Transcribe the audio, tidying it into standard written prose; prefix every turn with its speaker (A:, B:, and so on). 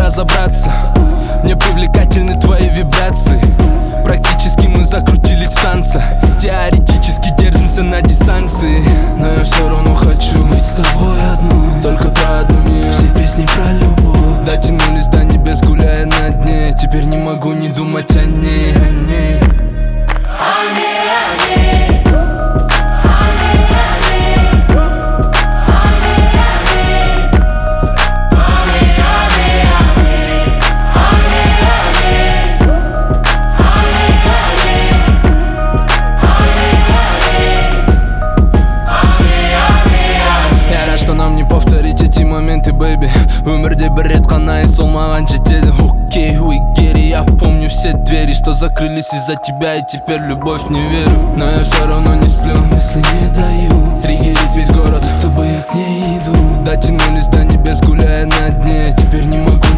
A: разобраться. Мне привлекательны твои вибрации. Практически мы закрутились в танце. Теоретически держимся на дистанции. Но я все равно хочу
B: быть с тобой одной,
A: только про одну меня.
B: все песни про любовь
A: Дотянулись до небес, гуляя на дне. Теперь не могу не думать о ней, повторить эти моменты, бэйби. Өмірде бір рет қана и сол маған жетеді. Окей, Герри, я помню все двери, что закрылись из-за тебя, и теперь в любовь не верю. Но я все равно не сплю,
B: если не даю
A: триггерить весь город,
B: чтобы я к ней иду.
A: Дотянулись до небес, гуляя на дне. Теперь не могу